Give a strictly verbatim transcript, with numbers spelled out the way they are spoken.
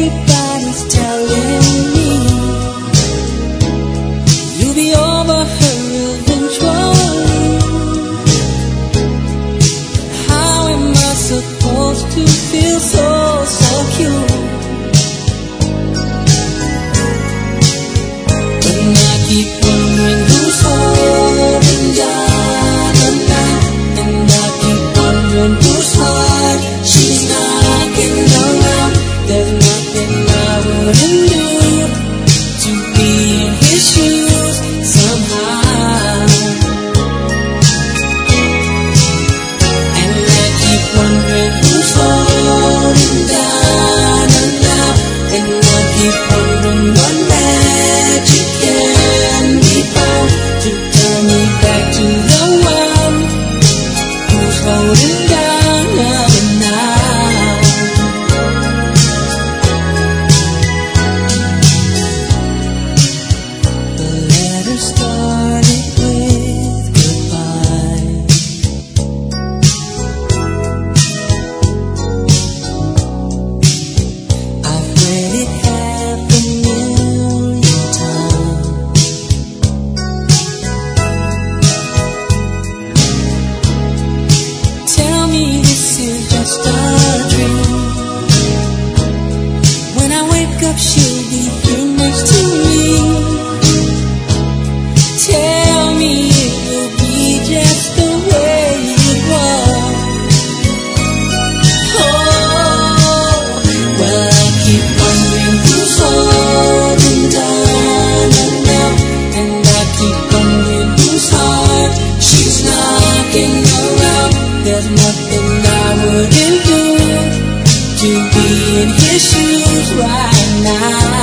Everybody's telling me you'll be over her eventually. How am I supposed to feel so secure when I keep wondering who's holding down the night, and I keep wondering whose heart she's knocking around. There's nothing I wouldn't do to be in his shoes somehow. And I keep wondering who's holding down the night, and I keep wondering what magic can be found to turn me back to the one who's holding down the night. The letter started with goodbye. I've read it half a million times. Tell me this is just a dream. When I wake up, she'll be here next to me. Tell me it will be just the way it was. Oh, well, I keep wondering who's holding down the night, and I keep wondering whose heart she's knocking around. There's nothing I wouldn't do to be in his shoes right now.